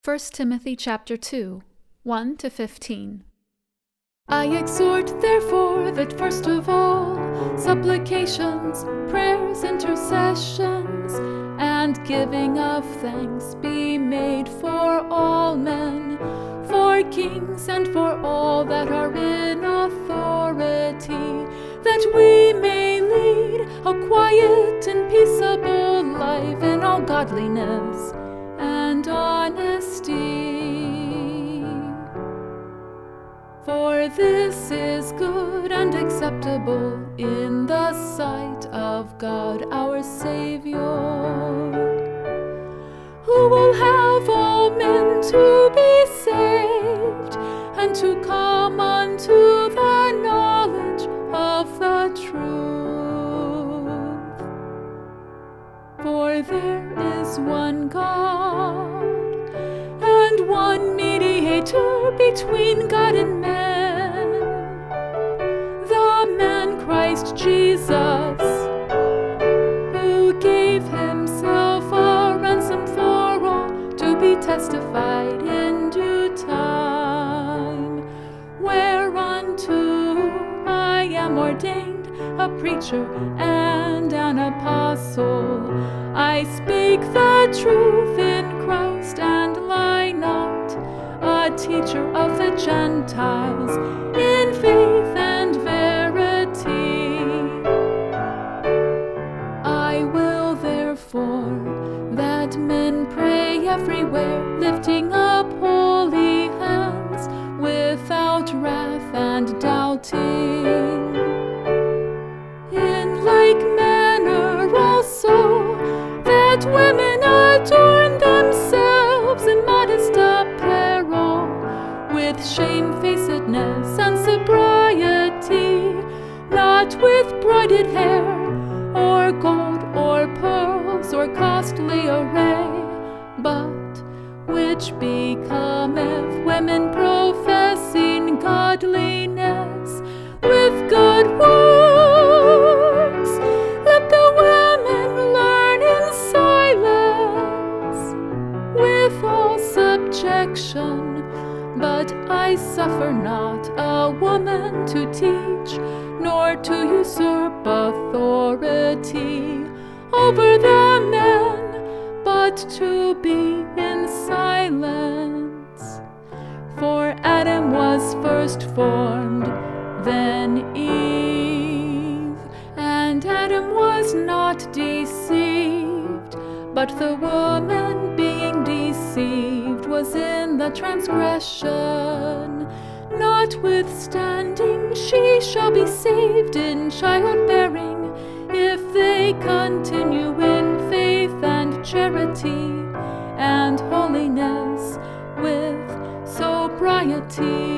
1 Timothy chapter 2, 1-15. I exhort, therefore, that first of all, supplications, prayers, intercessions, and giving of thanks be made for all men, for kings and for all that are in authority, that we may lead a quiet and peaceable life in all godliness and honesty. For this is good and acceptable in the sight of God our Savior, who will have all men to be saved and to come unto the knowledge of the truth. For there is one God and one mediator between God and men, the man Christ Jesus, who gave himself a ransom for all, to be testified in due time, whereunto I am ordained a preacher and an apostle. I speak the truth in Christ and lie not, a teacher of the Gentiles in faith and verity. I will therefore that men pray everywhere, lifting up holy hands without wrath and doubting. In like manner also, that women adorn themselves in modest apparel, with shamefacedness and sobriety, not with braided hair, or gold, or pearls, or costly array, but which becometh women professing godliness with good works. Let the women learn in silence, with all subjection. But I suffer not a woman to teach, nor to usurp authority over the men, but to be in silence. For Adam was first formed, then Eve, and Adam was not deceived, but the woman being deceived was in the transgression. Notwithstanding, she shall be saved in childbearing, if they continue in faith and charity and holiness with sobriety.